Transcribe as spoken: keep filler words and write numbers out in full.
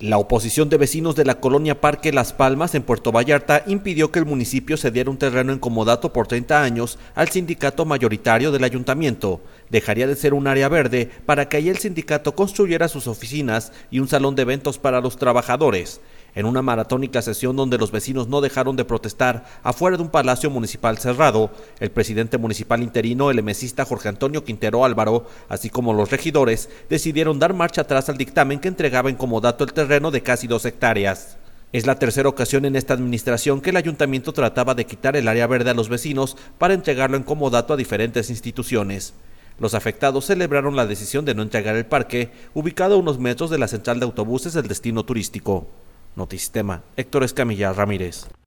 La oposición de vecinos de la colonia Parque Las Palmas en Puerto Vallarta impidió que el municipio cediera un terreno en comodato por treinta años al sindicato mayoritario del ayuntamiento. Dejaría de ser un área verde para que ahí el sindicato construyera sus oficinas y un salón de eventos para los trabajadores. En una maratónica sesión donde los vecinos no dejaron de protestar afuera de un palacio municipal cerrado, el presidente municipal interino, el emesista Jorge Antonio Quintero Álvaro, así como los regidores, decidieron dar marcha atrás al dictamen que entregaba en comodato el terreno de casi dos hectáreas. Es la tercera ocasión en esta administración que el ayuntamiento trataba de quitar el área verde a los vecinos para entregarlo en comodato a diferentes instituciones. Los afectados celebraron la decisión de no entregar el parque, ubicado a unos metros de la central de autobuses del destino turístico. Notisistema, Héctor Escamilla Ramírez.